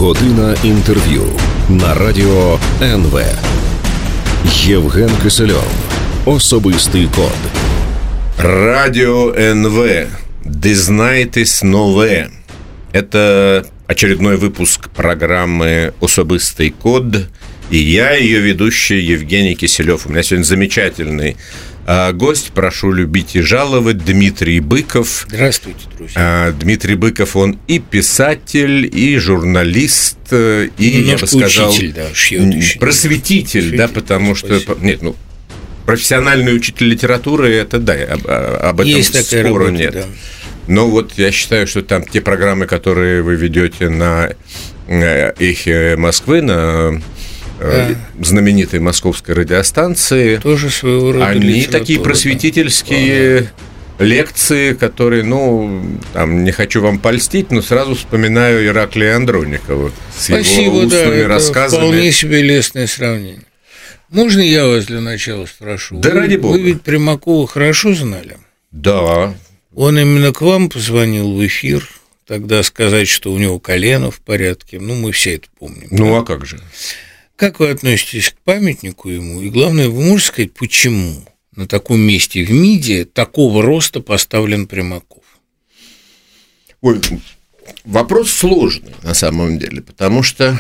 Година інтерв'ю на радіо НВ. Євген Кисельов. Особистий код. Радио НВ. Дізнайтесь нове. Это очередной выпуск программы «Особистый код». И я, ее ведущий, Евгений Киселев. У меня сегодня замечательный гость. Прошу любить и жаловать. Дмитрий Быков. Здравствуйте, друзья. Дмитрий Быков, он и писатель, и журналист, и, я бы сказал, учитель, да, просветитель, да, потому что... Нет, профессиональный учитель литературы, это да, об этом есть такая спора работа, нет. да. Но вот я считаю, что там те программы, которые вы ведете на «Эхе Москвы», на знаменитой московской радиостанции, тоже своего рода они такие просветительские лекции, которые, там, не хочу вам польстить, но сразу вспоминаю Ираклия Андроникова с его устными рассказами. Вполне себе лестное сравнение. Можно я вас для начала спрошу? Да ради бога. Вы ведь Примакова хорошо знали? Да. Он именно к вам позвонил в эфир, тогда сказать, что у него колено в порядке. Мы все это помним. А как же? Как вы относитесь к памятнику ему? И главное, вы можете сказать, почему на таком месте в МИДе такого роста поставлен Примаков? Ой, вопрос сложный на самом деле, потому что...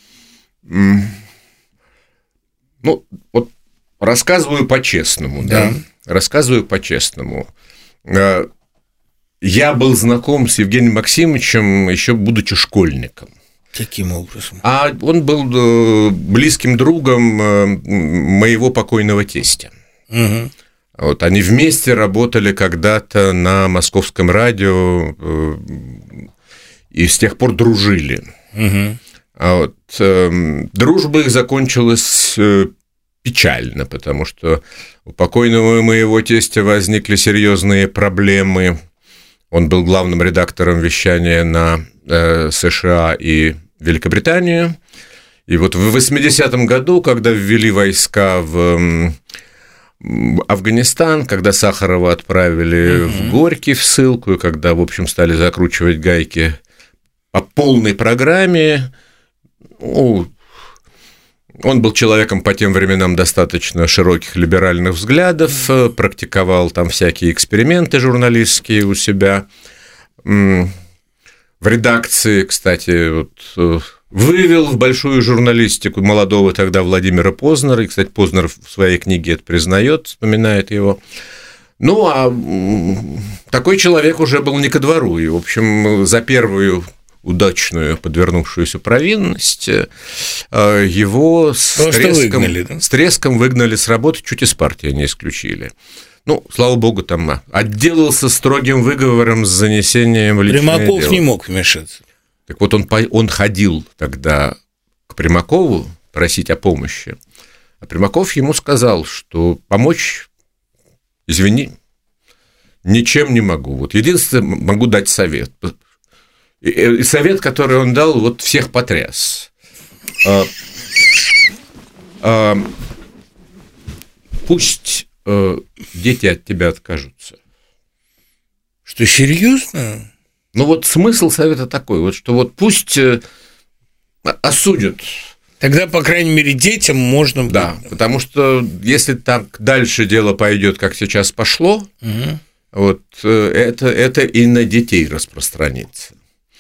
рассказываю по-честному, да? Рассказываю по-честному. Я был знаком с Евгением Максимовичем еще будучи школьником. Каким образом? А он был близким другом моего покойного тестя. Угу. Вот, они вместе работали когда-то на московском радио и с тех пор дружили. Угу. Дружба их закончилась печально, потому что у покойного моего тестя возникли серьезные проблемы. Он был главным редактором вещания на США и Великобританию. И вот в 80-м году, когда ввели войска в Афганистан, когда Сахарова отправили в Горький в ссылку, и когда, в общем, стали закручивать гайки по полной программе, он был человеком по тем временам достаточно широких либеральных взглядов, практиковал там всякие эксперименты журналистские у себя. В редакции, кстати, вывел в большую журналистику молодого тогда Владимира Познера. И, кстати, Познер в своей книге это признает, вспоминает его. Такой человек уже был не ко двору. И, в общем, за первую удачную подвернувшуюся провинность его с треском выгнали с работы, чуть из партии не исключили. Слава богу, там отделался строгим выговором с занесением в личное Примаков дело. Не мог вмешаться. Так вот, он ходил тогда к Примакову просить о помощи, а Примаков ему сказал, что помочь, извини, ничем не могу. Единственное, могу дать совет. И совет, который он дал, всех потряс. Пусть дети от тебя откажутся. Что, серьезно? Смысл совета такой, что пусть осудят. Тогда, по крайней мере, детям можно... Да, потому что если так дальше дело пойдет, как сейчас пошло, это и на детей распространится.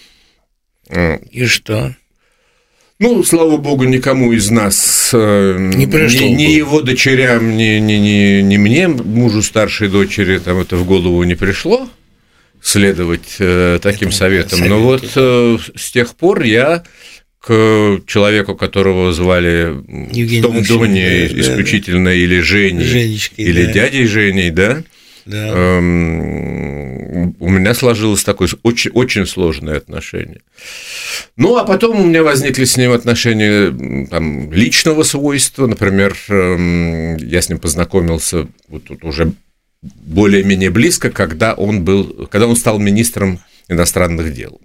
И что? Слава богу, никому из нас, не пришло ни его дочерям, ни мне, мужу старшей дочери, это в голову не пришло следовать таким советам. Но с тех пор я к человеку, которого звали в том доме исключительно или Женей, Женечкой, или дядей Женей, да? Да. У меня сложилось такое очень, очень сложное отношение. А потом у меня возникли с ним отношения личного свойства. Например, я с ним познакомился тут уже более-менее близко, когда он стал министром иностранных дел.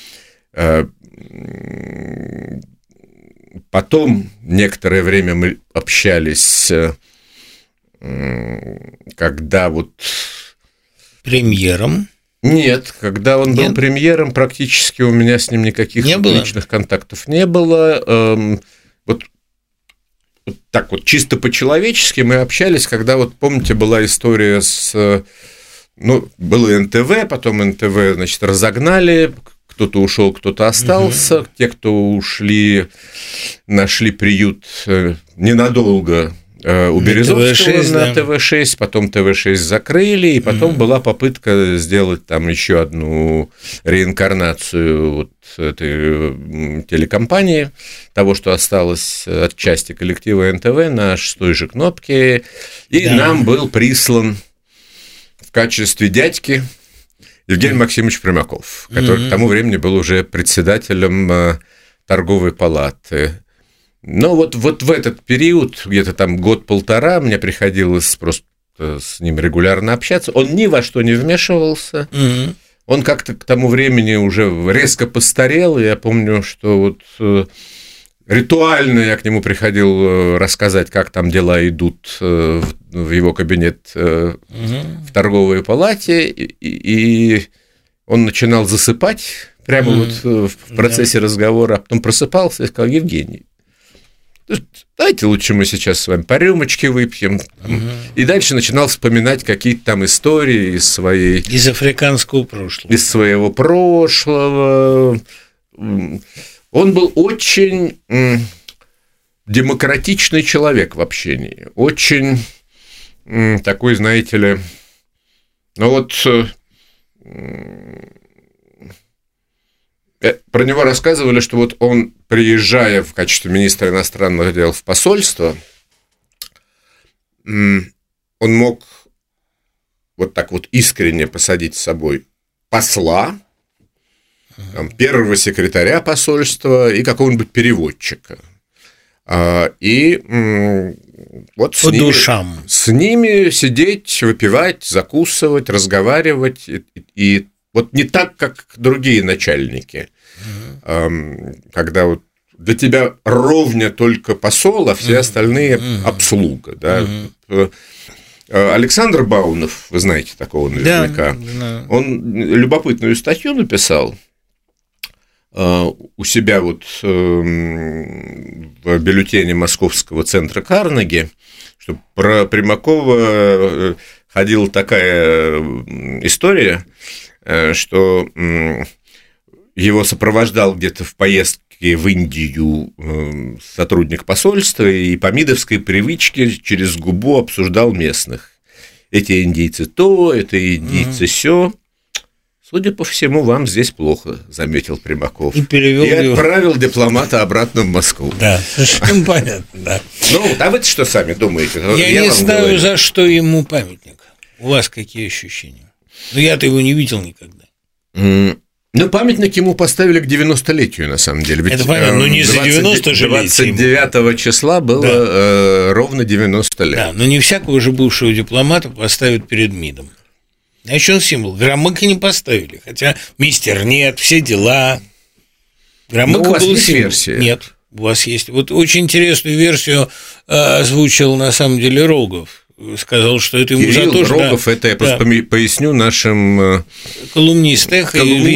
Потом некоторое время мы общались, когда премьером. Нет, когда он был премьером, практически у меня с ним никаких личных контактов не было. Вот так вот, чисто по-человечески мы общались, когда, вот помните, была история с... Ну, было НТВ, потом НТВ, значит, разогнали, кто-то ушел, кто-то остался. Те, кто ушли, нашли приют ненадолго у Березовского на ТВ-6, потом ТВ-6 закрыли, и потом была попытка сделать там еще одну реинкарнацию вот этой телекомпании, того, что осталось от части коллектива НТВ на 6-й же кнопке, и нам был прислан в качестве дядьки Евгений Максимович Примаков, который к тому времени был уже председателем торговой палаты. Но вот в этот период, где-то там год-полтора, мне приходилось просто с ним регулярно общаться. Он ни во что не вмешивался. Он как-то к тому времени уже резко постарел. И я помню, что вот ритуально я к нему приходил рассказать, как там дела идут в его кабинет в торговой палате. И он начинал засыпать прямо вот в процессе разговора, а потом просыпался и сказал: Евгений, давайте лучше мы сейчас с вами по рюмочке выпьем. И дальше начинал вспоминать какие-то там истории из своей... Из африканского прошлого. Из своего прошлого. Он был очень демократичный человек в общении. Очень такой, знаете ли... Ну вот... Про него рассказывали, что вот он, приезжая в качестве министра иностранных дел в посольство, он мог вот так вот искренне посадить с собой посла, там, первого секретаря посольства и какого-нибудь переводчика. И вот с ними сидеть, выпивать, закусывать, разговаривать, и вот не так, как другие начальники, когда вот для тебя ровня только посол, а все остальные обслуга. Да? Александр Баунов, вы знаете такого наверняка, он любопытную статью написал у себя вот в бюллетене Московского центра Карнеги, что про Примакова ходила такая история, что его сопровождал где-то в поездке в Индию сотрудник посольства и по мидовской привычке через губу обсуждал местных. Эти индийцы то, это индийцы сё. Судя по всему, вам здесь плохо, заметил Примаков. И отправил дипломата обратно в Москву. Да, совершенно понятно, да. Ну, а вы что сами думаете? Я не знаю, за что ему памятник. У вас какие ощущения? Ну, я-то его не видел никогда. Ну, памятник ему поставили к 90-летию, на самом деле. Ведь это понятно, но не за 90 же 29 числа было ровно 90 лет. Да, но не всякого же бывшего дипломата поставят перед МИДом. А еще он символ. Громыка не поставили, хотя мистер нет, все дела. Громыка был символ. Нет, у вас есть. Вот очень интересную версию озвучил, на самом деле, Рогов. Сказал, что это ему Кирилл за то, что... Рогов, это я просто поясню нашим... колумнистах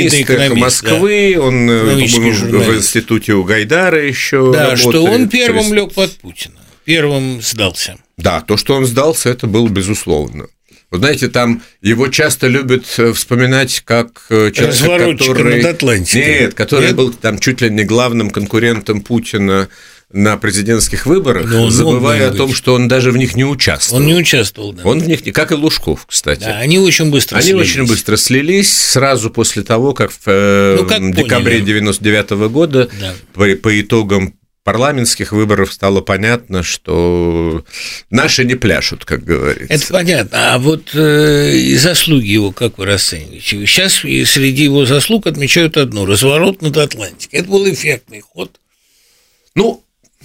Москвы, он, по-моему, в институте у Гайдара еще работает. Что он первым лег под Путина, первым сдался. Да, то, что он сдался, это было безусловно. Вы знаете, там его часто любят вспоминать как человек, который... над Атлантикой. Нет, который был там чуть ли не главным конкурентом Путина на президентских выборах, забывая о том, что он даже в них не участвовал. Он не участвовал, да. Он в них, как и Лужков, кстати. Да, они очень быстро слились сразу после того, как в декабре 1999 года по итогам парламентских выборов стало понятно, что наши не пляшут, как говорится. Это понятно. А вот заслуги его, как вы расцениваете? Сейчас среди его заслуг отмечают одну – разворот над Атлантикой. Это был эффектный ход. Ну,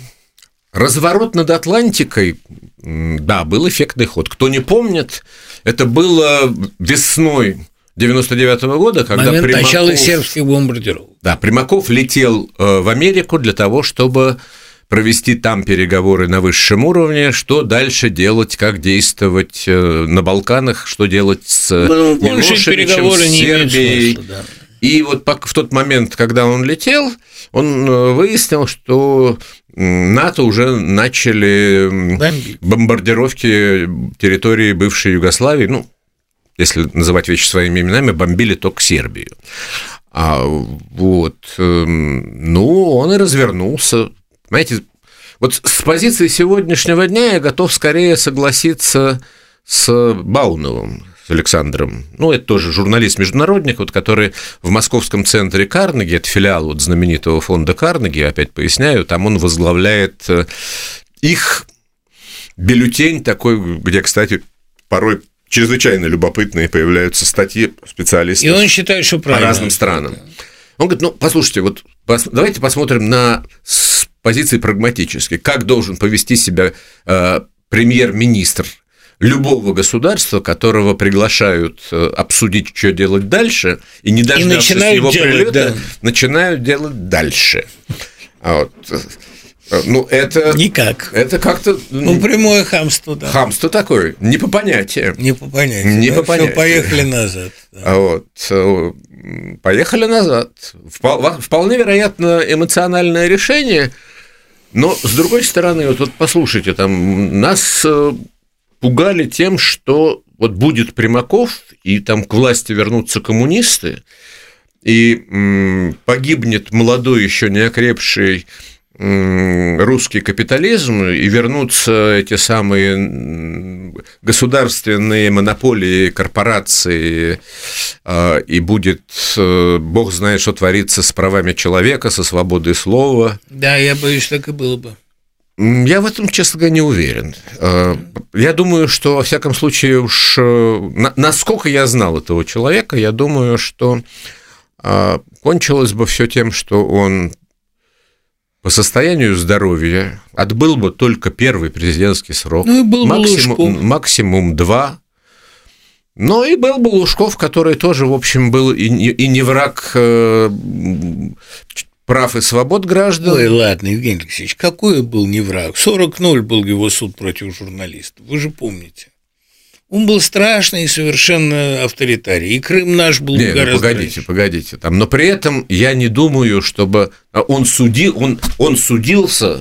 разворот над Атлантикой, да, был эффектный ход. Кто не помнит, это было весной 99-го года, когда Примаков... начала сербских бомбардировок. Да, Примаков летел в Америку для того, чтобы провести там переговоры на высшем уровне, что дальше делать, как действовать на Балканах, что делать с Милошевичем, с Сербией. Смысла, да. И вот в тот момент, когда он летел, он выяснил, что НАТО уже начали бомбардировки территории бывшей Югославии, ну, если называть вещи своими именами, бомбили только Сербию. Ну, он и развернулся. Понимаете, вот с позиции сегодняшнего дня я готов скорее согласиться с Бауновым, с Александром. Ну, это тоже журналист-международник, вот, который в московском центре Карнеги, это филиал вот знаменитого фонда Карнеги, опять поясняю, там он возглавляет их бюллетень такой, где, кстати, порой чрезвычайно любопытные появляются статьи специалистов. И он считает, что правильно. По разным странам. Он говорит, ну, послушайте, вот давайте посмотрим с позиции прагматической, как должен повести себя премьер-министр любого государства, которого приглашают обсудить, что делать дальше, и не дождавшись его прилета, начинают делать дальше. Ну, это... Никак. Это как-то... Ну, прямое хамство, да. Хамство такое, не по понятиям. Не по понятиям. Не по понятиям. Всё, поехали назад. Да. Поехали назад. Вполне вероятно, эмоциональное решение, но, с другой стороны, вот послушайте, там, нас пугали тем, что вот будет Примаков, и там к власти вернутся коммунисты, и погибнет молодой, еще не окрепший русский капитализм, и вернутся эти самые государственные монополии, корпорации, и будет, бог знает, что творится с правами человека, со свободой слова. Да, я боюсь, так и было бы. Я в этом, честно говоря, не уверен. Я думаю, что, во всяком случае, уж насколько я знал этого человека, я думаю, что кончилось бы все тем, что он по состоянию здоровья отбыл бы только первый президентский срок, ну, и был максимум 2. Но и был бы Лужков, который тоже, в общем, был и не враг прав и свобод граждан. Ой, ладно, Евгений Алексеевич, какой был не враг? 40-0 был его суд против журналистов, вы же помните. Он был страшный и совершенно авторитарий. И Крым наш был гораздо Погодите. Там, но при этом я не думаю, чтобы он судился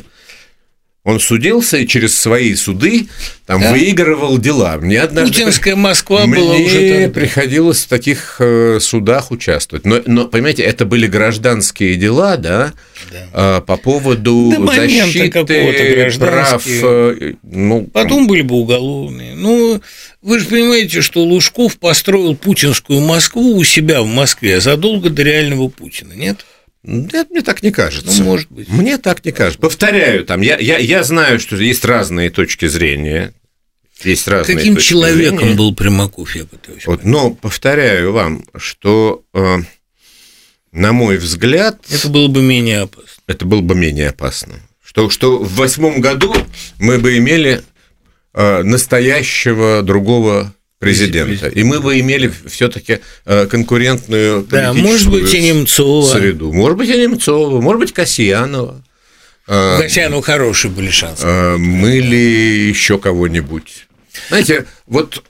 и через свои суды там, выигрывал дела. Мне однажды... Путинская Москва была уже там. Мне приходилось в таких судах участвовать. Но, понимаете, это были гражданские дела, да? По поводу защиты прав. Потом были бы уголовные. Ну, вы же понимаете, что Лужков построил путинскую Москву у себя в Москве задолго до реального Путина, нет? Нет, мне так не кажется. Ну, может быть. Мне так не кажется. Повторяю, там, я знаю, что есть разные точки зрения. Каким человеком был Примаков, я пытаюсь понять. Но повторяю вам, что, на мой взгляд... Это было бы менее опасно. Что в 2008 году мы бы имели настоящего другого президента. И мы бы имели все-таки конкурентную может быть, и Немцова. Среду. Может быть, и Немцова, может быть, Касьянова. Касьянову хорошие были шансы. Мы ли еще кого-нибудь. Знаете, вот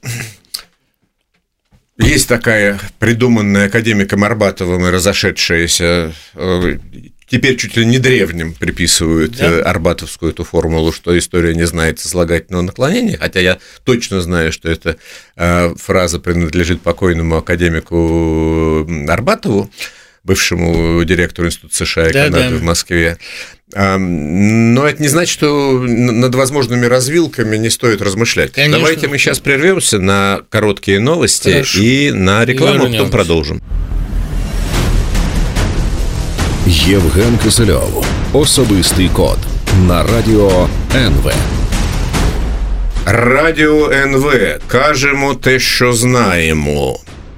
есть такая придуманная академиком Арбатовым и разошедшаяся, теперь чуть ли не древним приписывают арбатовскую эту формулу, что история не знает сослагательного наклонения, хотя я точно знаю, что эта фраза принадлежит покойному академику Арбатову, бывшему директору Института США и Канады в Москве. Но это не значит, что над возможными развилками не стоит размышлять. Конечно. Давайте мы сейчас прервемся на короткие новости и на рекламу, потом продолжим. Євген Кисельов. Особистий код. На Радіо НВ. Радіо НВ. Кажемо те, що знаємо.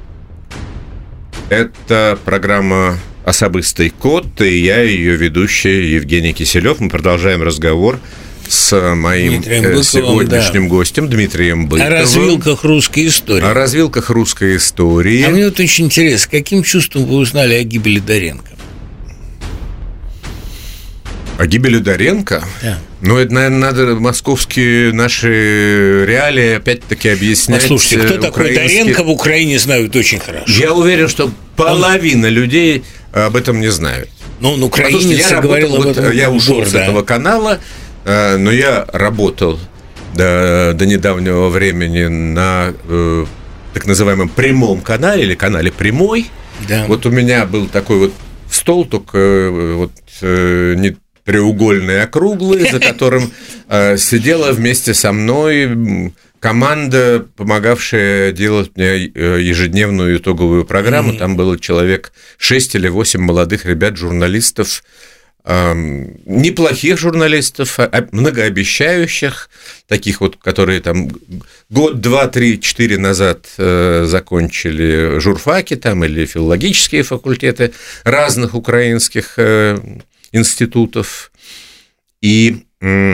Это программа «Особистый код», и я, ее ведущий Евгений Киселев. Мы продолжаем разговор с моим сегодняшним гостем Дмитрием Быковым. О развилках русской истории. А мне вот очень интересно, каким чувством вы узнали о гибели Доренко? О гибели Доренко? Да. Ну, это, наверное, надо московские наши реалии опять-таки объяснять. Послушайте, кто такой Доренко, в Украине знают очень хорошо. Я уверен, что половина людей об этом не знают. Ну, украинец говорил об этом. Я ушел с этого канала, но я работал до недавнего времени на так называемом прямом канале или канале «Прямой». Да. Вот у меня был такой вот стол, только вот не треугольный, а круглый, за которым сидела вместе со мной команда, помогавшая делать мне ежедневную итоговую программу. Там было человек 6 или 8 молодых ребят, журналистов, неплохих журналистов, многообещающих, таких вот, которые там год, 2, 3, 4 назад закончили журфаки там или филологические факультеты разных украинских институтов, и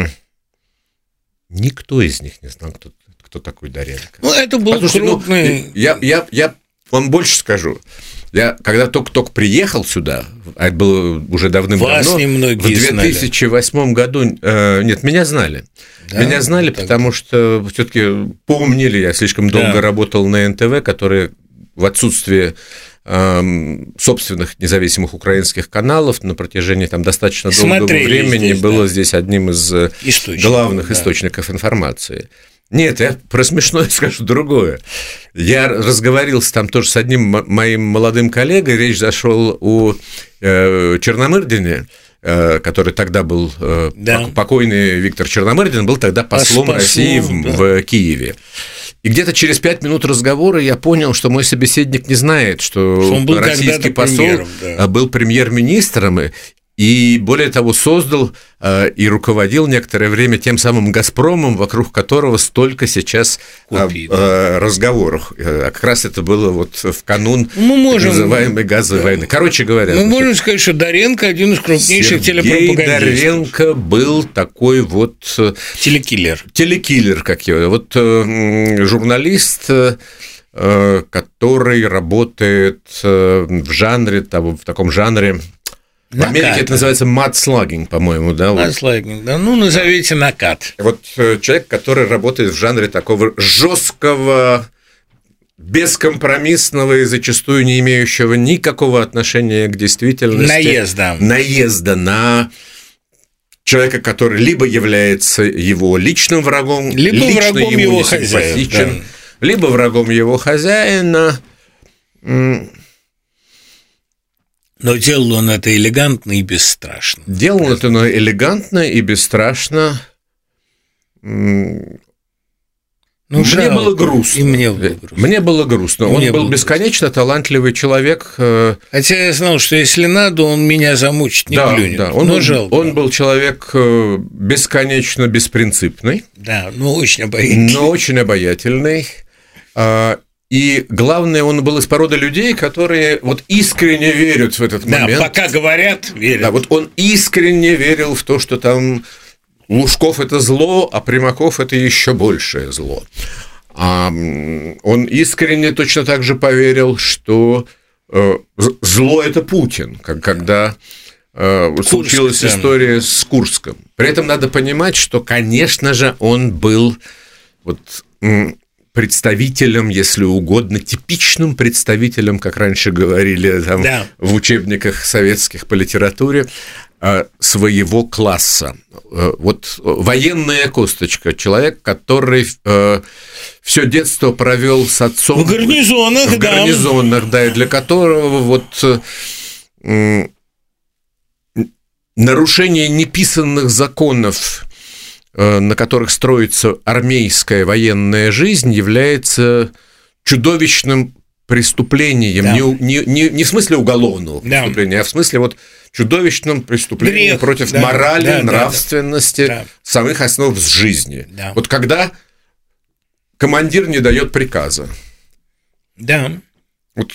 никто из них не знал, кто такой Доренко. Ну, это был крупный... Я вам больше скажу. Я когда только приехал сюда, это было уже давным-давно, в 2008 году, нет, меня знали. Да? Меня знали, потому что все-таки помнили, я слишком долго работал на НТВ, который в отсутствие собственных независимых украинских каналов на протяжении там достаточно долгого времени было здесь одним из главных источников информации. Нет, я про смешное скажу другое. Я разговаривался там тоже с одним моим молодым коллегой, речь зашел о Черномырдине, который тогда был, покойный Виктор Черномырдин, был тогда послом России в Киеве. И где-то через 5 минут разговора я понял, что мой собеседник не знает, что российский посол был премьер-министром, и, более того, создал и руководил некоторое время тем самым «Газпромом», вокруг которого столько сейчас разговоров. А как раз это было вот в канун так называемой газовой войны. Короче говоря... Мы можем сказать, что Доренко один из крупнейших телепропагандистов. Доренко был такой вот... Телекиллер. Телекиллер, как его. Вот журналист... который работает в жанре, в таком жанре... В Америке это называется мадслагинг, по-моему, да? Мадслагинг, да. Ну, назовите накат. Вот человек, который работает в жанре такого жесткого, бескомпромиссного и зачастую не имеющего никакого отношения к действительности. Наезда на человека, который либо является его личным врагом, либо врагом его хозяина, либо врагом его хозяина. Но делал он это элегантно и бесстрашно. Делал это элегантно и бесстрашно. Мне было грустно. И мне было грустно. Мне было грустно. Он был бесконечно талантливый человек. Хотя я знал, что если надо, он меня замучит, не плюнет. Да. Он был человек бесконечно беспринципный. Да, но очень обаятельный. Но очень обаятельный. И главное, он был из породы людей, которые вот искренне верят в этот момент. Да, пока говорят, верят. Да, вот он искренне верил в то, что там Лужков – это зло, а Примаков – это еще большее зло. Он искренне точно так же поверил, что зло – это Путин, когда случилась история с Курском. При этом надо понимать, что, конечно же, он был вот... представителем, если угодно, типичным представителем, как раньше говорили там, в учебниках советских по литературе, своего класса. Вот военная косточка, человек, который все детство провел с отцом в гарнизонах, да, и для которого вот нарушение неписанных законов, на которых строится армейская военная жизнь, является чудовищным преступлением, не в смысле уголовного преступления, а в смысле вот чудовищным преступлением против морали, нравственности, самых основ жизни. Да. Вот когда командир не дает приказа. Да. Вот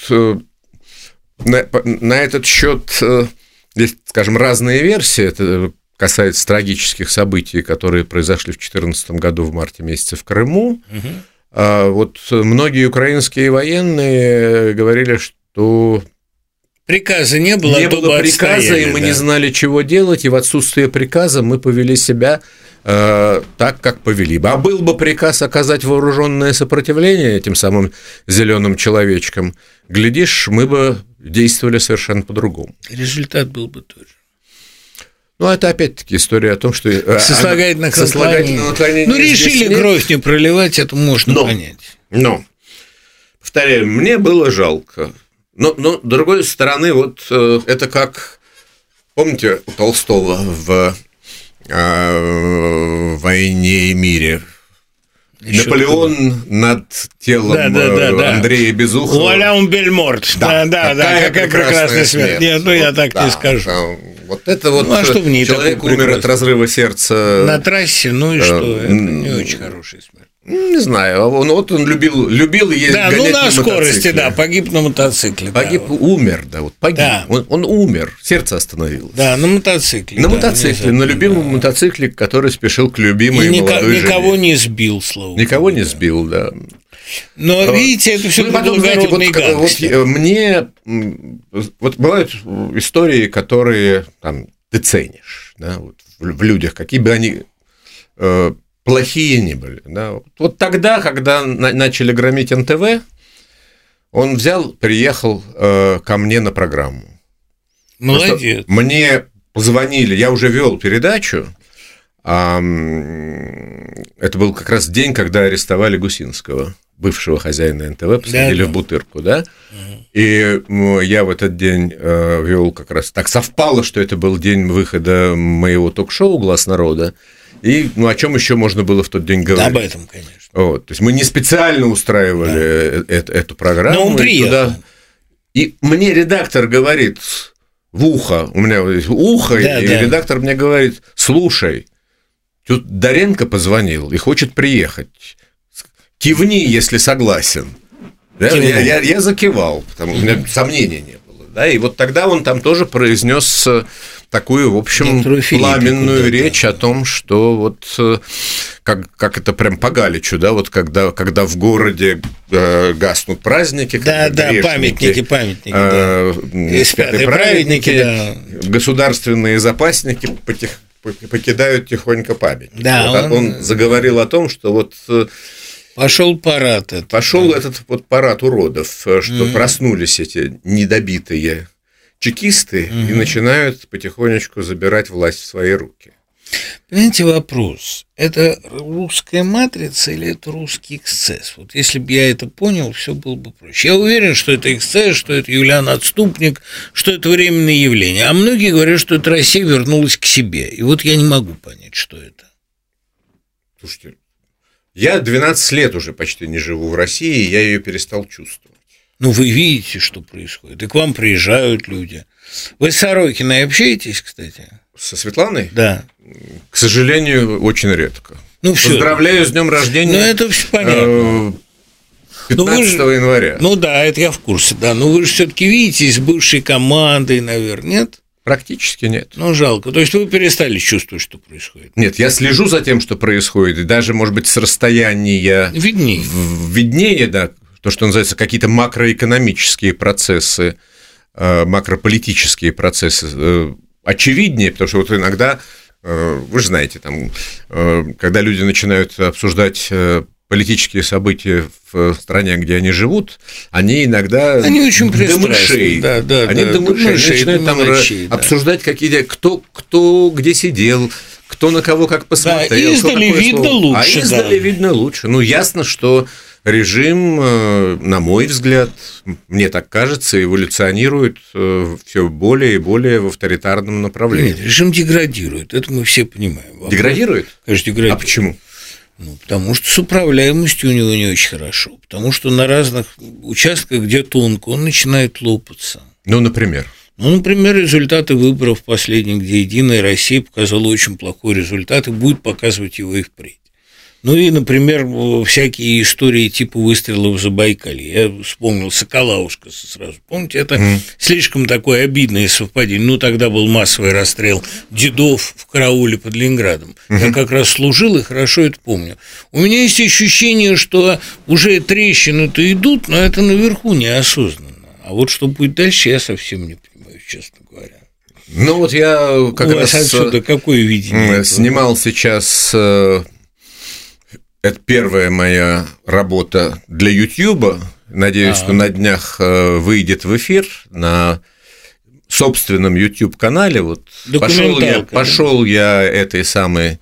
на этот счет есть, скажем, разные версии. Это касается трагических событий, которые произошли в 2014 году в марте месяце в Крыму. Вот многие украинские военные говорили, что Приказа не было, не было приказа, и мы не знали, чего делать, и в отсутствие приказа мы повели себя так, как повели бы. А был бы приказ оказать вооруженное сопротивление этим самым зеленым человечкам, глядишь, мы бы действовали совершенно по-другому. Результат был бы тот же. Ну, это опять-таки история о том, что... Сослагательное наклонение. Ну, решили кровь не проливать, это можно понять. Но, повторяю, мне было жалко. Но с другой стороны, вот это как... Помните у Толстого в «Войне и мире»? Наполеон над телом Андрея Безухова. Вуалям Бельморт. Да, какая прекрасная смерть. Нет, я так не скажу. Вот это вот человек умер от разрыва сердца. На трассе, ну и что? Это не очень хорошая смерть. Не знаю, он любил ездить. Да, на скорости, погиб на мотоцикле. Умер, погиб. Да. Он умер, сердце остановилось. Да, на мотоцикле. На мотоцикле, на любимом мотоцикле, который спешил к любимой молодой жене. Никого не сбил, слава богу. Никого не сбил, да. Но, видите, это все благородный гангстер. Мне бывают истории, которые ты ценишь, в людях, какие бы они плохие не были. Да. Вот тогда, когда начали громить НТВ, он приехал ко мне на программу. Молодец. Мне позвонили, я уже вел передачу, это был как раз день, когда арестовали Гусинского, бывшего хозяина НТВ, посадили в Бутырку, да? И я в этот день вел как раз... Так совпало, что это был день выхода моего ток-шоу «Глаз народа». И о чем еще можно было в тот день говорить? Об этом, конечно. То есть мы не специально устраивали эту программу. Но он приехал. И мне редактор говорит в ухо, у меня ухо, и редактор мне говорит: слушай, тут Доренко позвонил и хочет приехать. Кивни, если согласен. Да? Я закивал, потому что у меня сомнений не было. Да? И вот тогда он там тоже произнес такую, в общем, пламенную речь о том, что вот как это прям по Галичу, да, вот когда в городе гаснут праздники, памятники, спятые праведники, государственные запасники покидают тихонько памятники. Да, он заговорил о том, что вот пошел парад. Этот парад уродов, что проснулись эти недобитые чекисты и начинают потихонечку забирать власть в свои руки. Понимаете, вопрос: это русская матрица или это русский эксцесс? Вот если бы я это понял, все было бы проще. Я уверен, что это эксцесс, что это Юлиан отступник, что это временное явление. А многие говорят, что это Россия вернулась к себе. И вот я не могу понять, что это. Слушайте, я 12 лет уже почти не живу в России, и я ее перестал чувствовать. Ну, вы видите, что происходит, и к вам приезжают люди. Вы с Сорокиной общаетесь, кстати? Со Светланой? Да. К сожалению, очень редко. Поздравляю с днем рождения. Ну, это все понятно. 15 января. Ну да, это я в курсе, да. Но вы же все-таки видите с бывшей командой, наверное, нет? Практически нет. Ну, жалко. То есть вы перестали чувствовать, что происходит? Нет, я слежу за тем, что происходит, и даже, может быть, с расстояния... Виднее, да. То, что называется, какие-то макроэкономические процессы, макрополитические процессы очевиднее, потому что вот иногда, вы же знаете, там, когда люди начинают обсуждать политические события в стране, где они живут, они иногда очень пристрастны. Они начинают там обсуждать какие-то, кто где сидел, кто на кого как посмотрел. Да, издали видно лучше. Видно лучше. Ну, ясно, что режим, на мой взгляд, мне так кажется, эволюционирует все более и более в авторитарном направлении. Нет, режим деградирует, это мы все понимаем. Деградирует? Конечно, деградирует. А почему? Потому что с управляемостью у него не очень хорошо, потому что на разных участках, где тонко, он начинает лопаться. Например? Например, результаты выборов последних, где «Единая Россия» показала очень плохой результат и будет показывать его и впредь. И, например, всякие истории типа выстрелов в Забайкалье. Я вспомнил Соколаушка сразу. Помните, это слишком такое обидное совпадение. Тогда был массовый расстрел дедов в карауле под Ленинградом. Я как раз служил и хорошо это помню. У меня есть ощущение, что уже трещины-то идут, но это наверху неосознанно. А вот что будет дальше, я совсем не понимаю, честно говоря. Ну, вот я как раз отсюда какое видение снимал сейчас... Это первая моя работа для Ютьюба. Надеюсь, что на днях выйдет в эфир на собственном YouTube-канале. Вот пошел я этой самой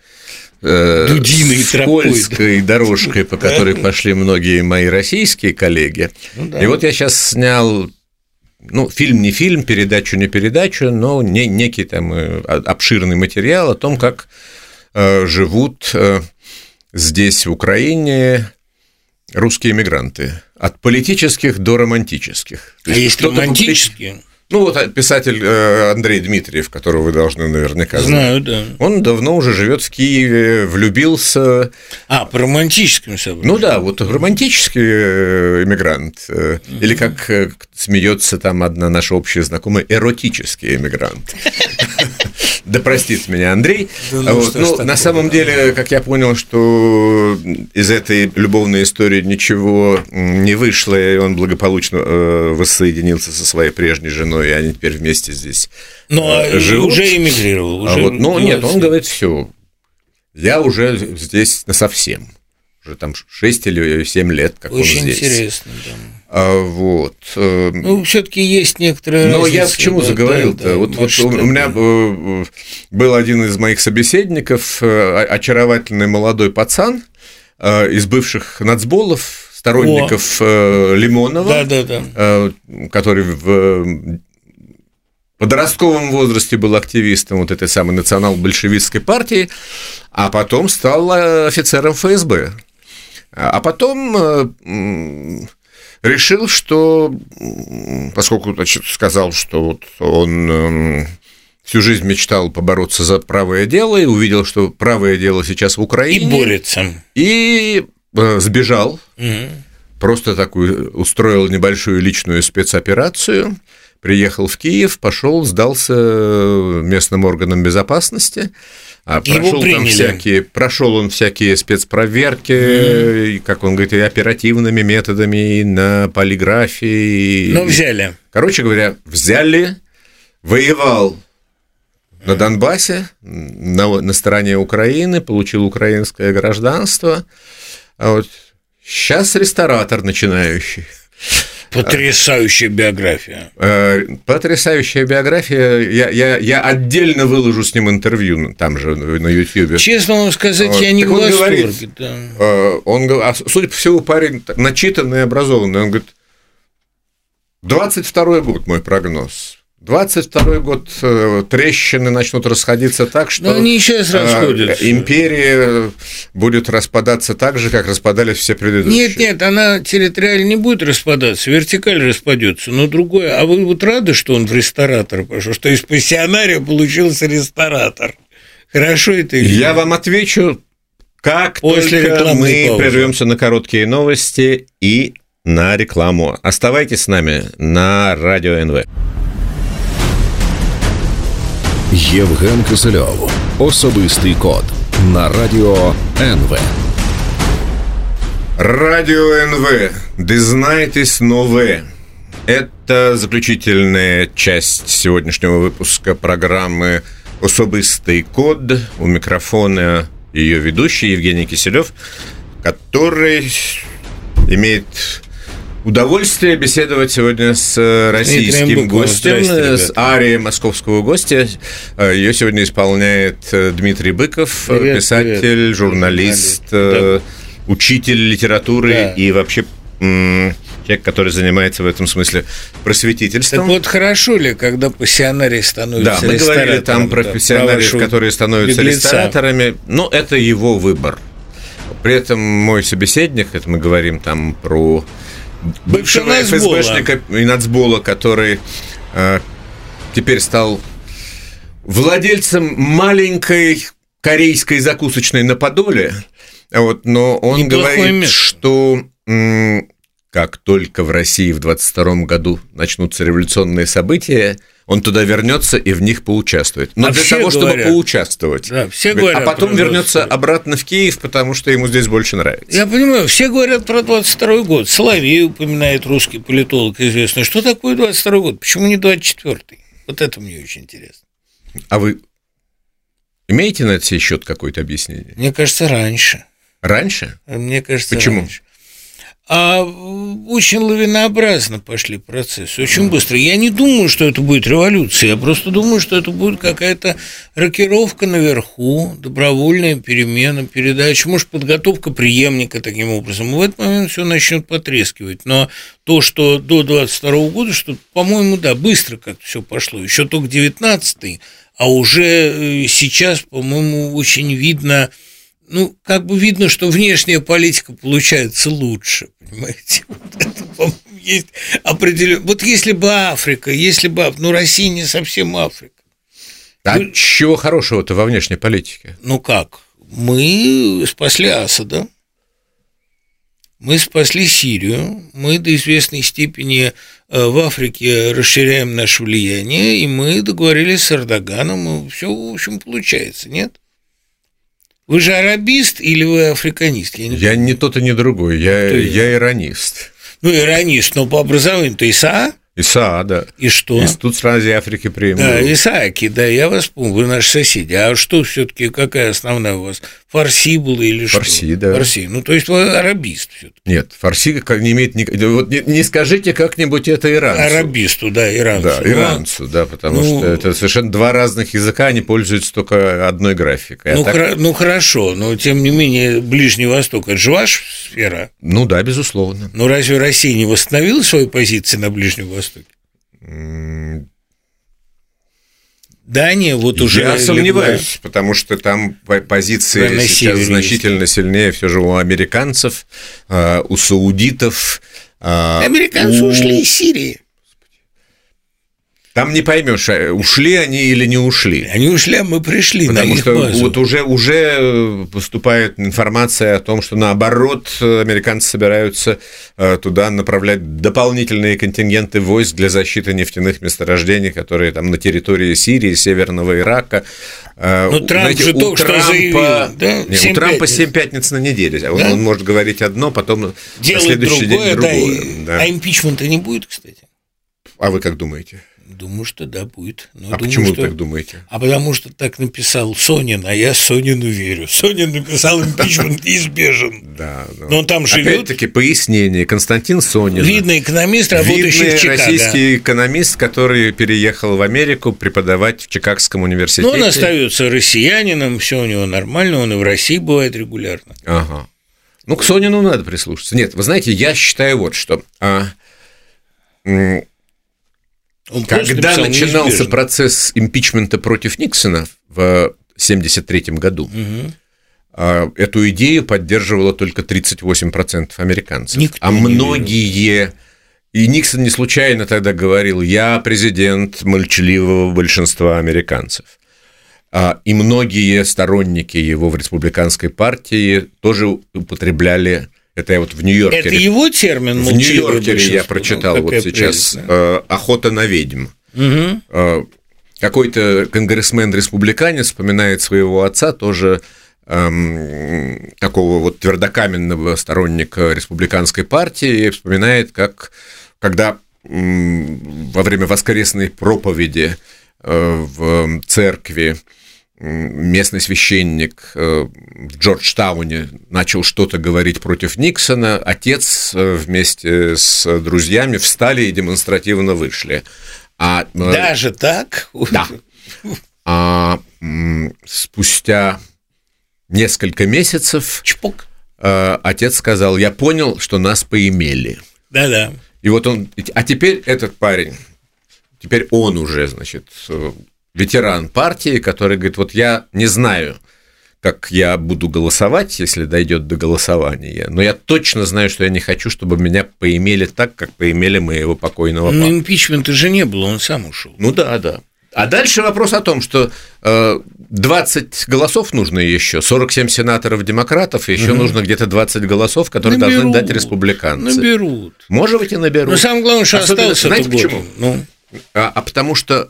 скользкой дорожкой, по которой пошли многие мои российские коллеги. И вот я сейчас снял, фильм не фильм, передачу не передачу, но некий там обширный материал о том, как живут здесь, в Украине, русские мигранты. От политических до романтических. А есть романтические? Вот писатель Андрей Дмитриев, которого вы должны наверняка знать. Знаю, да. Он давно уже живет в Киеве, влюбился. По романтическим событиям. Вот романтический эмигрант. Или, как смеется там одна наша общая знакомая, эротический эмигрант. Да простит меня Андрей. На самом деле, как я понял, что из этой любовной истории ничего не вышло, и он благополучно воссоединился со своей прежней женой, и они теперь вместе здесь живут. Уже эмигрировал. Нет, он говорит, все, я уже здесь насовсем. Уже там 6 или 7 лет, как очень он здесь. Очень интересно, да. Все-таки есть некоторые разницы. Но я к чему заговорил-то? У меня был один из моих собеседников, очаровательный молодой пацан из бывших нацболов, сторонников Лимонова, который в подростковом возрасте был активистом вот этой самой национал-большевистской партии, а потом стал офицером ФСБ. А потом решил, что, поскольку сказал, что он всю жизнь мечтал побороться за правое дело и увидел, что правое дело сейчас в Украине. И борется. И сбежал, просто такую устроил небольшую личную спецоперацию, приехал в Киев, пошел, сдался местным органам безопасности. Прошел он всякие спецпроверки, как он говорит, и оперативными методами, и на полиграфии. Но взяли. Короче говоря, взяли, воевал на Донбассе, на стороне Украины, получил украинское гражданство. Сейчас ресторатор начинающий. Потрясающая биография. Потрясающая биография. Я отдельно выложу с ним интервью там же на Ютьюбе. Честно вам сказать, я не в восторге. Судя по всему, парень начитанный и образованный. Он говорит, 22-й год мой прогноз. 22-й год трещины начнут расходиться так, что они сейчас расходятся. Империя будет распадаться так же, как распадались все предыдущие. Нет, она территориально не будет распадаться, вертикаль распадется, но другое. А вы вот рады, что он в ресторатор пошел, что из пассионария получился ресторатор? Хорошо это или нет? Я вам отвечу, как только мы прервемся на короткие новости и на рекламу. Оставайтесь с нами на Радіо НВ. Євген Кисельов. Особистий код. На Радіо НВ. Радио НВ. Дізнайтесь нове. Это заключительная часть сегодняшнего выпуска программы «Особистый код». У микрофона ее ведущий Евгений Киселев, который имеет удовольствие беседовать сегодня с российским гостем, с арией московского гостя. Ее сегодня исполняет Дмитрий Быков, писатель, журналист, учитель литературы и вообще человек, который занимается в этом смысле просветительством. Так вот, хорошо ли, когда пассионарии становятся рестораторами? Да, мы говорили там про пассионариев, которые становятся рестораторами, но это его выбор. При этом мой собеседник, это мы говорим там про бывшего ФСБшника и нацбола, который теперь стал владельцем маленькой корейской закусочной на Подоле, но он говорит, что как только в России в 22 году начнутся революционные события, он туда вернется и в них поучаствует. Но для того, чтобы поучаствовать. Да, все говорят, а потом вернется обратно в Киев, потому что ему здесь больше нравится. Я понимаю, все говорят про 22 год. Соловей упоминает, русский политолог известный. Что такое 22 год? Почему не 24-й? Вот это мне очень интересно. А вы имеете на сей счет какое-то объяснение? Мне кажется, раньше. Раньше? Мне кажется, почему? Раньше. Очень лавинообразно пошли процессы, очень быстро. Я не думаю, что это будет революция, я просто думаю, что это будет какая-то рокировка наверху, добровольная перемена, передача, может, подготовка преемника таким образом. И в этот момент все начнет потрескивать. Но то, что до 22 года, что, по-моему, да, быстро как-то все пошло. Еще только 19-й, а уже сейчас, по-моему, очень видно. Ну, как бы видно, что внешняя политика получается лучше, понимаете? Вот это, по-моему, есть определенно. Вот если бы Африка, ну, Россия не совсем Африка. А чего хорошего-то во внешней политике? Ну как? Мы спасли Асада, мы спасли Сирию, мы до известной степени в Африке расширяем наше влияние, и мы договорились с Эрдоганом, и все, в общем, получается, нет? Вы же арабист или вы африканист? Я не тот и не другой, я иронист. Ну, иронист, но по образованию-то ИСА? ИСА, да. И что? Институт Азии и Африки при МГУ. Да, ИСААКи, да, я вас помню, вы наши соседи. А что все-таки, какая основная у вас? Фарси была или что? Фарси, да. Фарси, ну, то есть вы арабист все-таки. Нет, фарси не имеет вот не скажите как-нибудь это иранцу. Арабисту, да, иранцу. Да, иранцу, да, потому что это совершенно два разных языка, они пользуются только одной графикой. Ну, хорошо, но тем не менее Ближний Восток – это же ваша сфера? Ну да, безусловно. Ну, разве Россия не восстановила свои позиции на Ближнем Востоке? Дания вот уже... Я сомневаюсь, потому что там позиции сейчас значительно сильнее все же у американцев, у саудитов. Американцы ушли из Сирии. Там не поймешь, ушли они или не ушли. Они ушли, а мы пришли. Потому что вот уже поступает информация о том, что наоборот американцы собираются туда направлять дополнительные контингенты войск для защиты нефтяных месторождений, которые там на территории Сирии, Северного Ирака. Ну, Трамп же только что заявил, да? Нет, у Трампа 7 пятниц на неделе. Да? Он может говорить одно, потом делать на следующий день другое. Да. А импичмента не будет, кстати? А вы как думаете? Думаю, что да, будет. Но почему вы так думаете? А потому что так написал Сонин, а я Сонину верю. Сонин написал, импичмент неизбежен. Да, но он там живет. Опять-таки пояснение. Константин Сонин. Видный экономист, работающий в Чикаго. Российский экономист, который переехал в Америку преподавать в Чикагском университете. Но он остается россиянином, все у него нормально, он и в России бывает регулярно. Ага. Ну, к Сонину надо прислушаться. Нет, вы знаете, я считаю вот что... Когда начинался процесс импичмента против Никсона в 1973 году, эту идею поддерживало только 38% американцев. Никто многие... И Никсон не случайно тогда говорил: «Я президент молчаливого большинства американцев». И многие сторонники его в республиканской партии тоже употребляли... Это я вот в Нью-Йоркере. Это его термин? В Нью-Йоркере я прочитал вот сейчас «Охота на ведьм». Угу. Какой-то конгрессмен-республиканец вспоминает своего отца, тоже такого вот твердокаменного сторонника республиканской партии, и вспоминает, как когда во время воскресной проповеди в церкви местный священник в Джорджтауне начал что-то говорить против Никсона, отец вместе с друзьями встали и демонстративно вышли. Даже так? Да. А спустя несколько месяцев Чпок. Отец сказал: «Я понял, что нас поимели». Да-да. И вот он... А теперь этот парень, теперь он уже, значит... ветеран партии, который говорит: вот я не знаю, как я буду голосовать, если дойдет до голосования, но я точно знаю, что я не хочу, чтобы меня поимели так, как поимели моего покойного папу. Но импичмента же не было, он сам ушел. Ну да. А дальше вопрос о том, что 20 голосов нужно еще, 47 сенаторов-демократов, еще нужно где-то 20 голосов, которые должны дать республиканцы. Наберут. Может быть, и наберут. Но самое главное, что остался. Знаете почему? Потому что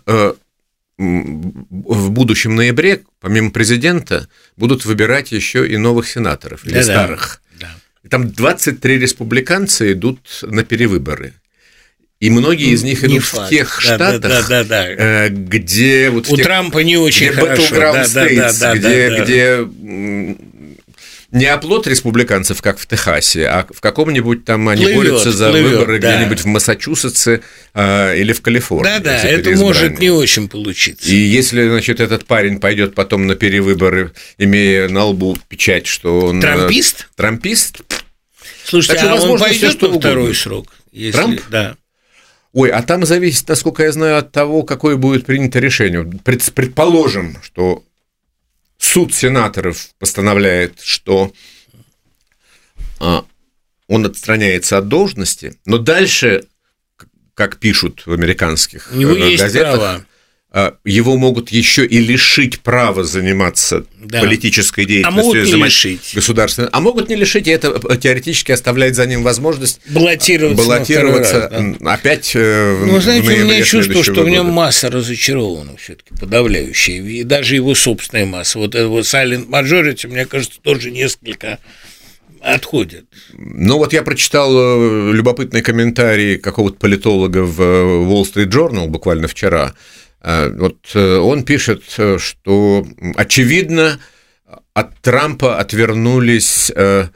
в будущем ноябре, помимо президента, будут выбирать еще и новых сенаторов, или старых. Да. И там 23 республиканца идут на перевыборы. И многие из них идут в тех штатах, где... Вот у Трампа не очень хорошо. Где не оплот республиканцев, как в Техасе, а в каком-нибудь там они борются за выборы где-нибудь в Массачусетсе или в Калифорнии. Да, это может не очень получиться. И если, значит, этот парень пойдет потом на перевыборы, имея на лбу печать, что он... Трампист? Слушайте, он пойдет на второй срок? Трамп? Да. Ой, а там зависит, насколько я знаю, от того, какое будет принято решение. Предположим, что суд сенаторов постановляет, что он отстраняется от должности, но дальше, как пишут в американских газетах, его могут еще и лишить права заниматься политической деятельностью, государственной. А могут не лишить, и это теоретически оставляет за ним возможность баллотироваться опять в знаете, у меня чувство, что в нем масса разочарованных все-таки, подавляющая, и даже его собственная масса. Вот это вот silent majority, мне кажется, тоже несколько отходят. Ну, вот я прочитал любопытный комментарий какого-то политолога в Wall Street Journal буквально вчера. Вот он пишет, что, очевидно, от Трампа отвернулись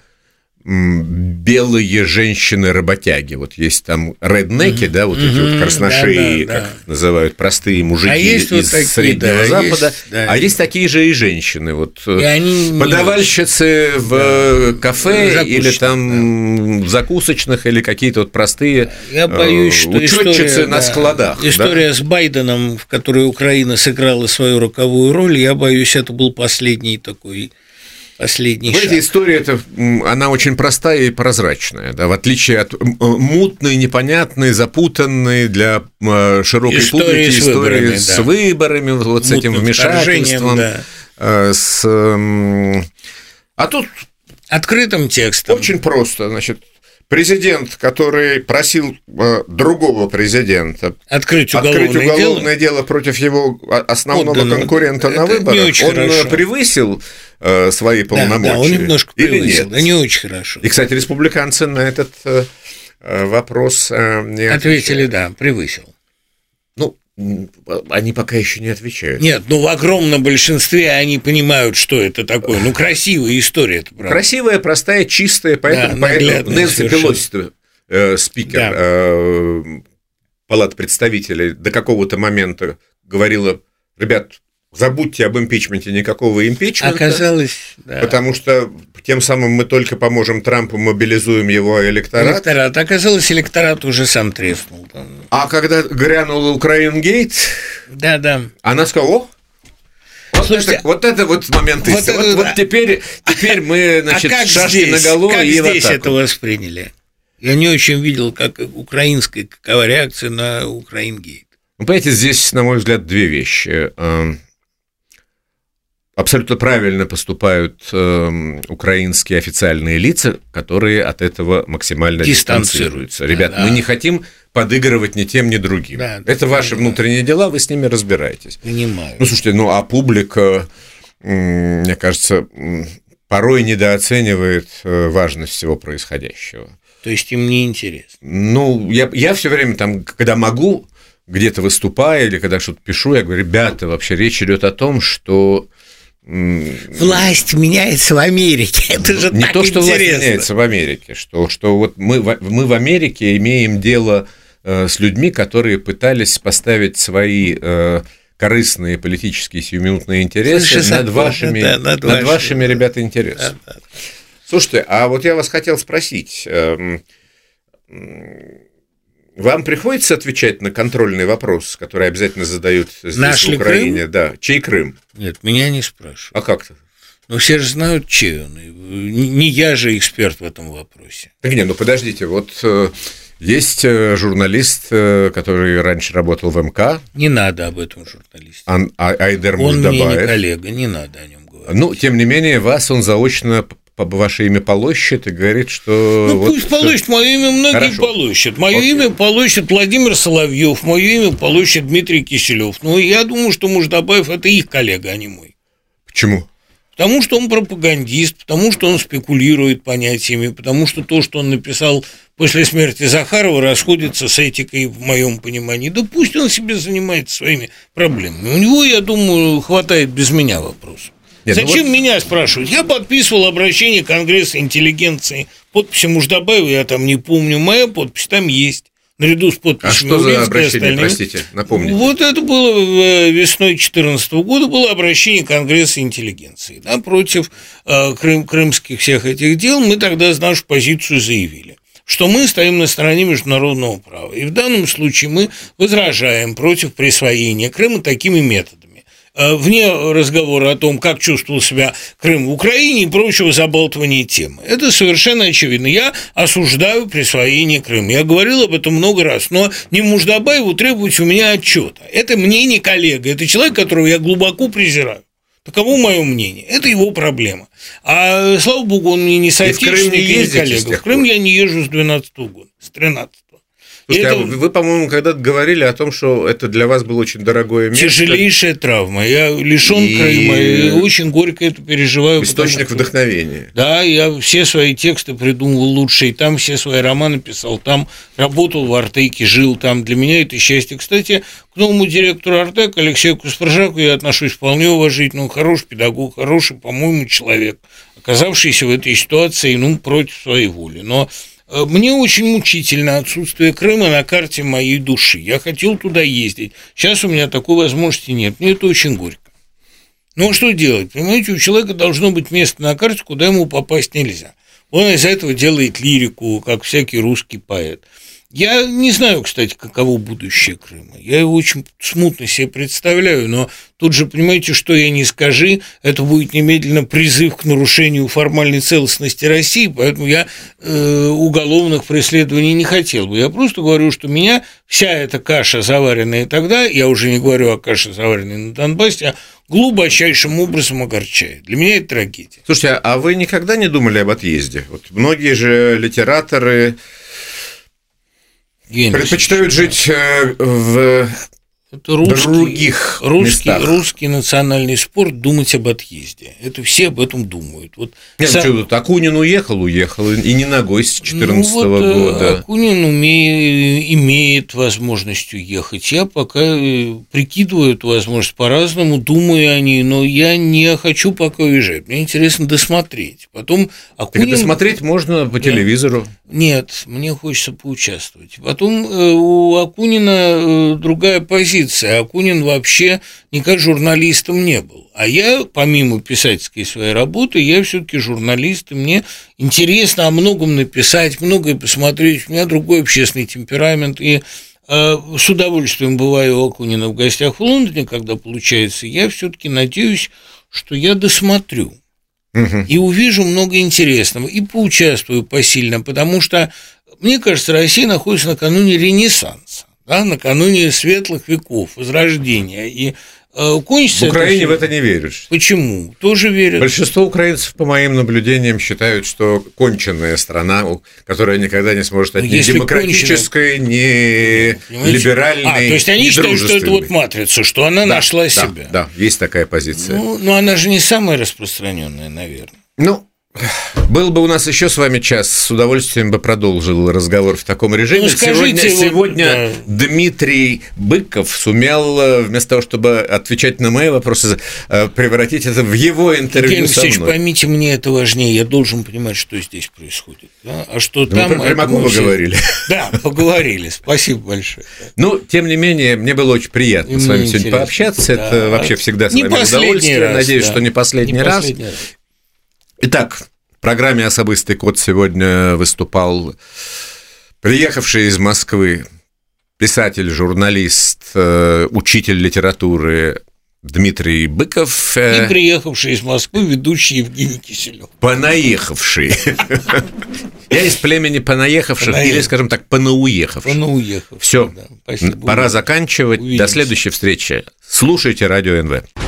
белые женщины-работяги. Вот есть там реднеки, да, вот эти вот красношеи, как называют, простые мужики из вот такие, Среднего Запада, есть такие же и женщины, вот подавальщицы в кафе или там в закусочных, или какие-то вот простые учетчицы на складах. История с Байденом, в которой Украина сыграла свою роковую роль, я боюсь, это был последний такой... Последний шаг. Эта история, она очень простая и прозрачная, да, в отличие от мутной, непонятной, запутанной для широкой публики истории с выборами, вот с этим вмешательством. А тут открытым текстом. Очень просто, значит. Президент, который просил другого президента открыть уголовное дело против его основного конкурента на выборах, он превысил свои полномочия. Да, он немножко превысил, но не очень хорошо. И, кстати, республиканцы на этот вопрос не ответили, да, превысил. Ну, они пока еще не отвечают. Нет, в огромном большинстве они понимают, что это такое. Красивая история, это правда. Красивая, простая, чистая, поэтому Нэнси Пелоси, спикер Палаты представителей, до какого-то момента говорила: ребят, забудьте об импичменте, никакого импичмента. Оказалось, потому что тем самым мы только поможем Трампу, мобилизуем его электорат. Оказалось, электорат уже сам треснул. А когда грянул Украингейт, она сказала: слушайте, вот это момент истины. Вот теперь мы, значит, шашки наголо и в атаку. Как здесь это восприняли? Я не очень видел, какова реакция на Украингейт. Вы понимаете, здесь, на мой взгляд, две вещи. Абсолютно правильно поступают украинские официальные лица, которые от этого максимально дистанцируются. Ребят, мы не хотим подыгрывать ни тем, ни другим. Это ваши внутренние дела, вы с ними разбираетесь. Понимаю. Слушайте, а публика, мне кажется, порой недооценивает важность всего происходящего. То есть им не интересно? Я все время там, когда могу, где-то выступаю или когда что-то пишу, я говорю: ребята, вообще речь идет о том, что власть меняется в Америке. Это же не так то, что интересно. Власть меняется в Америке, что вот мы в Америке имеем дело с людьми, которые пытались поставить свои корыстные политические сиюминутные интересы над вашими, ребята, интересами. Слушайте, а вот я вас хотел спросить, вам приходится отвечать на контрольный вопрос, который обязательно задают здесь в Украине? Крым? Да. Чей Крым? Нет, меня не спрашивают. А как-то? Все же знают, чей он. Не я же эксперт в этом вопросе. Так нет, подождите, вот Есть журналист, который раньше работал в МК. Не надо об этом журналисте. Айдер Он Муждабаев. мне не коллега, не надо о нем говорить. Ну, тем не менее, вас он заочно ваше имя полощет и говорит, что... Ну, вот пусть полощет, мое имя многие полощут. Мое имя полощет Владимир Соловьев, мое имя полощет Дмитрий Киселев. Но я думаю, что Муждабаев – это их коллега, а не мой. Почему? Потому что он пропагандист, потому что он спекулирует понятиями, потому что то, что он написал после смерти Захарова, расходится с этикой в моем понимании. Да пусть он себе занимается своими проблемами. У него, я думаю, хватает без меня вопросов. Зачем меня спрашивать? Я подписывал обращение Конгресса интеллигенции. Подписи Муждабаева я там не помню. Моя подпись там есть. Наряду с подписями. А что за обращение, простите, напомните? Вот это было весной 2014 года, было обращение Конгресса интеллигенции, да, против крымских всех этих дел. Мы тогда нашу позицию заявили, что мы стоим на стороне международного права. И в данном случае мы возражаем против присвоения Крыма такими методами. Вне разговора о том, как чувствовал себя Крым в Украине и прочего забалтывания темы. Это совершенно очевидно. Я осуждаю присвоение Крыма. Я говорил об этом много раз, но не Муждабаеву требовать у меня отчета. Это мне не коллега, это человек, которого я глубоко презираю. Таково мое мнение. Это его проблема. А, слава богу, он мне не соотечественник и не коллега. В Крым я не езжу с 2012 года, с 2013. Слушайте, вы, по-моему, когда-то говорили о том, что это для вас было очень дорогое место. Тяжелейшая травма. Я лишен Крыма, и очень горько это переживаю. Источник вдохновения. Да, я все свои тексты придумывал лучше, и там все свои романы писал, там работал в Артеке, жил там. Для меня это счастье. Кстати, к новому директору Артека, Алексею Каспаржаку, я отношусь вполне уважительно. Он хороший педагог, хороший, по-моему, человек, оказавшийся в этой ситуации, против своей воли. Но мне очень мучительно отсутствие Крыма на карте моей души. Я хотел туда ездить. Сейчас у меня такой возможности нет. Мне это очень горько. Ну, что делать? Понимаете, у человека должно быть место на карте, куда ему попасть нельзя. Он из этого делает лирику, как всякий русский поэт. Я не знаю, кстати, каково будущее Крыма. Я его очень смутно себе представляю, но тут же, понимаете, что я не скажи, это будет немедленно призыв к нарушению формальной целостности России, поэтому я уголовных преследований не хотел бы. Я просто говорю, что меня вся эта каша, заваренная тогда, я уже не говорю о каше, заваренной на Донбассе, а глубочайшим образом огорчает. Для меня это трагедия. Слушайте, а вы никогда не думали об отъезде? Вот многие же литераторы предпочитают жить в других местах. Русский национальный спорт – думать об отъезде. Это все об этом думают. Вот Акунин уехал, и не ногой с 2014 года. Акунин имеет возможность уехать. Я пока прикидываю эту возможность по-разному, думаю о ней, но я не хочу пока уезжать. Мне интересно досмотреть. Потом Так досмотреть можно по телевизору. Нет, мне хочется поучаствовать. Потом у Акунина другая позиция. Акунин вообще никак журналистом не был. А я, помимо писательской своей работы, я все-таки журналист, и мне интересно о многом написать, многое посмотреть. У меня другой общественный темперамент, и с удовольствием бываю у Акунина в гостях в Лондоне, когда получается. Я все-таки надеюсь, что я досмотрю. И увижу много интересного, и поучаствую посильно, потому что, мне кажется, Россия находится накануне Ренессанса, да, накануне светлых веков, Возрождения, и кончится в Украине в это не веришь. Почему? Тоже верят. Большинство украинцев, по моим наблюдениям, считают, что конченная страна, которая никогда не сможет стать ни демократической, ни либеральной, то есть они считают, что это вот матрица, что она нашла себя. Да, есть такая позиция. Ну, она же не самая распространенная, наверное. Был бы у нас еще с вами час, с удовольствием бы продолжил разговор в таком режиме. Сегодня Дмитрий Быков сумел, вместо того, чтобы отвечать на мои вопросы, превратить это в его интервью со мной. Поймите, мне это важнее. Я должен понимать, что здесь происходит. Да? А что там... Мы про Примаку поговорили. Да, поговорили. Спасибо большое. Тем не менее, мне было очень приятно с вами сегодня пообщаться. Это вообще всегда с вами удовольствие. Надеюсь, что не последний раз. Итак, в программе «Особистый код» сегодня выступал приехавший из Москвы писатель, журналист, учитель литературы Дмитрий Быков. И приехавший из Москвы ведущий Евгений Киселев. Понаехавший. Я из племени понаехавших или, скажем так, понауехавших. Все, да, пора заканчивать. Увидимся. До следующей встречи. Слушайте Радио НВ.